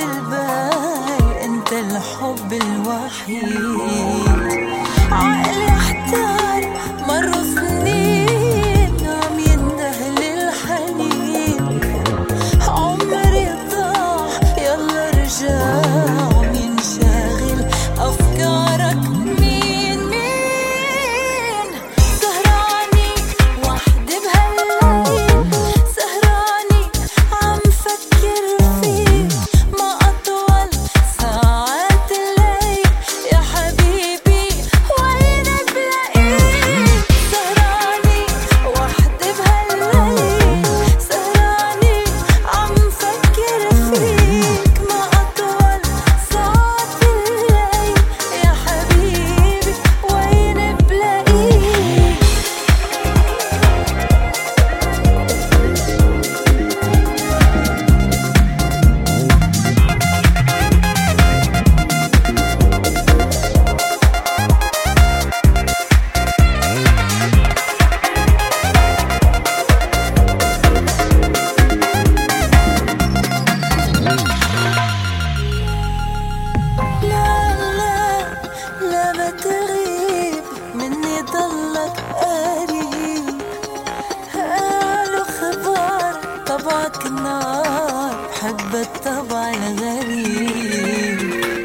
الباقي انت الحب الوحيد. عقلي احتار مروا سنين عم ينده للحنين، عمري ضاع يلا رجع عم ينشغل افكارك. مين سهراني وحدي بهالليل، سهراني عم فكر فيك، ما اطول ساعات الليل يا حبيبي وين بلاقيك. سهراني وحدي بهالليل، سهراني عم فكر فيك، ما اطول ساعات الليل يا حبيبي وين بلاقيك. لا ما تغيب مني ضلك قريب، قالوا خبر طبعك نار، بحب الطبع الغريب.